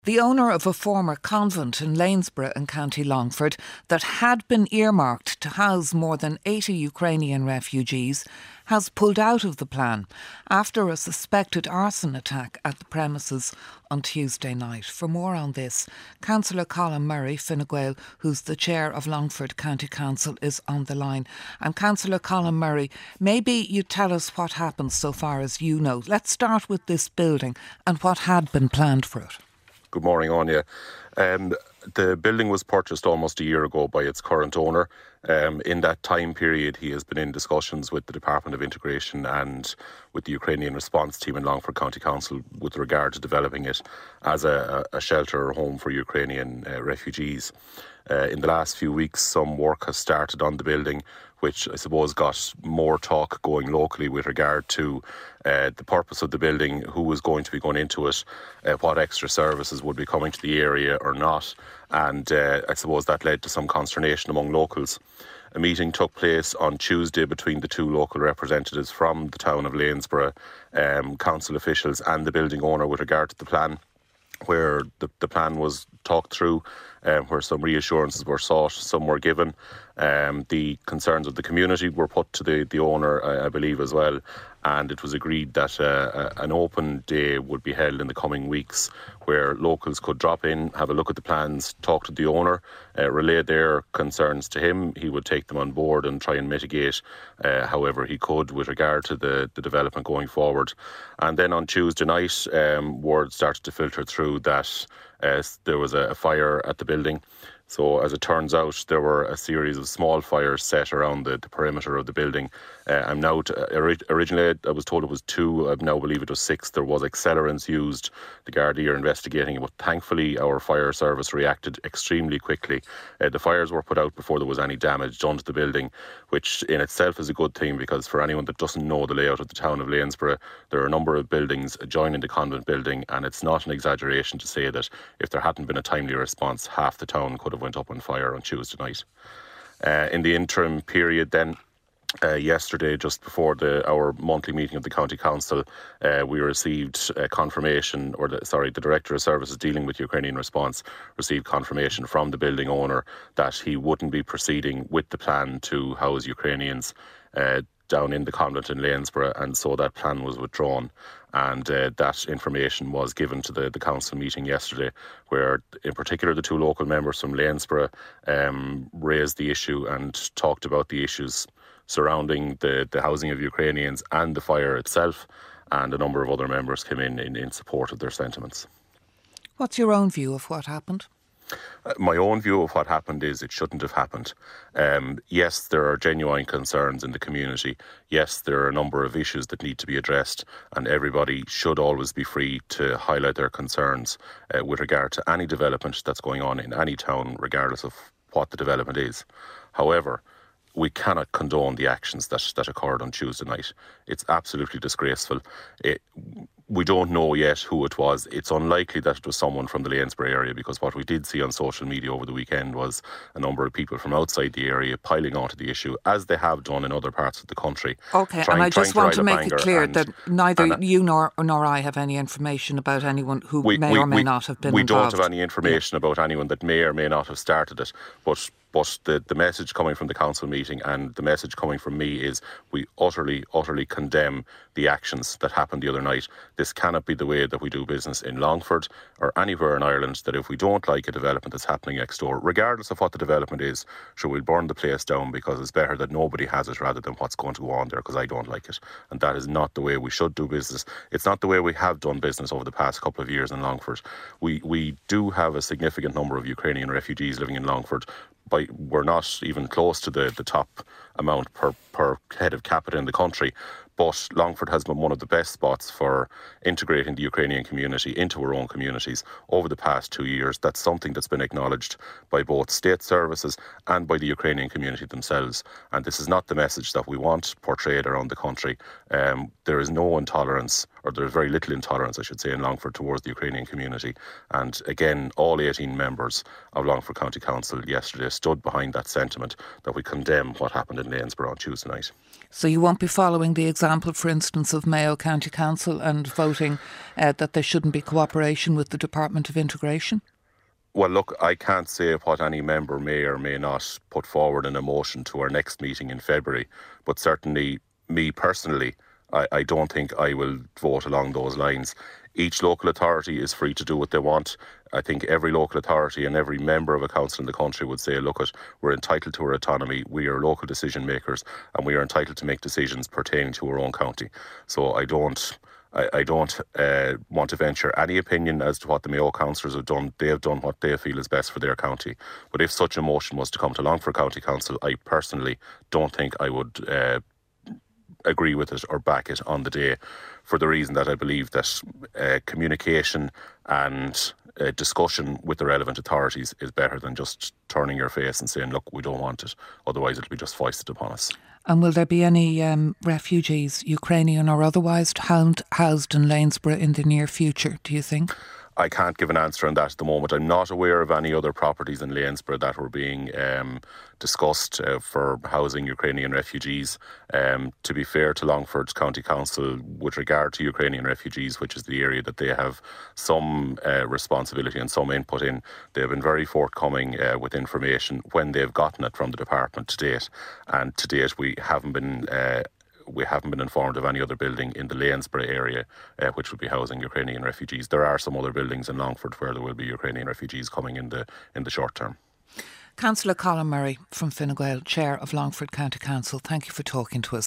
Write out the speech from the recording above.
The owner of a former convent in Lanesborough in County Longford that had been earmarked to house more than 80 Ukrainian refugees has pulled out of the plan after a suspected arson attack at the premises on Tuesday night. For more on this, Councillor Colin Murray, Fine Gael, who's the chair of Longford County Council, is on the line. And Councillor Colin Murray, maybe you tell us what happened so far as you know. Let's start with this building and what had been planned for it. Good morning, Anya. The building was purchased almost a year ago by its current owner. In that time period, he has been in discussions with the Department of Integration and with the Ukrainian response team in Longford County Council with regard to developing it as a shelter or home for Ukrainian refugees. In the last few weeks, some work has started on the building, which I suppose got more talk going locally with regard to the purpose of the building, who was going to be going into it, what extra services would be coming to the area or not. And I suppose that led to some consternation among locals. A meeting took place on Tuesday between the two local representatives from the town of Lanesborough, council officials and the building owner with regard to the plan, where the plan was talked through, where some reassurances were sought, some were given. The concerns of the community were put to the owner, I believe, as well, and it was agreed that an open day would be held in the coming weeks where locals could drop in, have a look at the plans, talk to the owner, relay their concerns to him. He would take them on board and try and mitigate however he could with regard to the development going forward. And then on Tuesday night, word started to filter through that there was a fire at the building. So as it turns out, there were a series of small fires set around the perimeter of the building. I'm now, originally I was told it was 2, I now believe it was 6. There was accelerants used. The Gardaí are investigating it, but thankfully our fire service reacted extremely quickly. The fires were put out before there was any damage done to the building, which in itself is a good thing, because for anyone that doesn't know the layout of the town of Lanesborough, there are a number of buildings adjoining the convent building, and it's not an exaggeration to say that if there hadn't been a timely response, half the town could have went up on fire on Tuesday night. In the interim period then, yesterday, just before our monthly meeting of the County Council, we received confirmation, the Director of Services dealing with Ukrainian response received confirmation from the building owner that he wouldn't be proceeding with the plan to house Ukrainians down in the convent in Lanesborough, and so that plan was withdrawn. And that information was given to the council meeting yesterday, where in particular the two local members from Lanesborough raised the issue and talked about the issues surrounding the housing of Ukrainians and the fire itself, and a number of other members came in support of their sentiments. What's your own view of what happened? My own view of what happened is it shouldn't have happened. Yes, there are genuine concerns in the community. Yes, there are a number of issues that need to be addressed, and everybody should always be free to highlight their concerns with regard to any development that's going on in any town, regardless of what the development is. However, we cannot condone the actions that occurred on Tuesday night. It's absolutely disgraceful. We don't know yet who it was. It's unlikely that it was someone from the Lanesborough area, because what we did see on social media over the weekend was a number of people from outside the area piling onto the issue, as they have done in other parts of the country. Okay, and I just want to make it clear that neither you nor I have any information about anyone who may or may not have been involved. We don't have any information about anyone that may or may not have started it, but the message coming from the council meeting and the message coming from me is we utterly condemn the actions that happened the other night. This cannot be the way that we do business in Longford or anywhere in Ireland, that if we don't like a development that's happening next door, regardless of what the development is, we'll burn the place down, because it's better that nobody has it rather than what's going to go on there, because I don't like it. And that is not the way we should do business. It's not the way we have done business over the past couple of years in Longford. We do have a significant number of Ukrainian refugees living in Longford. We're not even close to the top amount per head of capita in the country. But Longford has been one of the best spots for integrating the Ukrainian community into our own communities over the past 2 years. That's something that's been acknowledged by both state services and by the Ukrainian community themselves. And this is not the message that we want portrayed around the country. There is no intolerance, or there's very little intolerance, I should say, in Longford towards the Ukrainian community. And again, all 18 members of Longford County Council yesterday stood behind that sentiment that we condemn what happened in Lanesborough on Tuesday night. So you won't be following the example, for instance, of Mayo County Council and voting that there shouldn't be cooperation with the Department of Integration? Well, look, I can't say what any member may or may not put forward in a motion to our next meeting in February, but certainly me personally, I don't think I will vote along those lines. Each local authority is free to do what they want. I think every local authority and every member of a council in the country would say, look, we're entitled to our autonomy, we are local decision makers, and we are entitled to make decisions pertaining to our own county. So I don't want to venture any opinion as to what the Mayo councillors have done. They have done what they feel is best for their county. But if such a motion was to come to Longford County Council, I personally don't think I would agree with it or back it on the day, for the reason that I believe that communication and discussion with the relevant authorities is better than just turning your face and saying, look, we don't want it. Otherwise it'll be just foisted upon us. And will there be any refugees, Ukrainian or otherwise, housed in Lanesborough in the near future, do you think? I can't give an answer on that at the moment. I'm not aware of any other properties in Lanesborough that were being discussed for housing Ukrainian refugees. To be fair to Longford County Council, with regard to Ukrainian refugees, which is the area that they have some responsibility and some input in, they have been very forthcoming with information when they've gotten it from the department to date. And to date, we haven't been informed of any other building in the Lanesborough area which would be housing Ukrainian refugees. There are some other buildings in Longford where there will be Ukrainian refugees coming in the short term. Councillor Colin Murray from Fine Gael, Chair of Longford County Council, thank you for talking to us.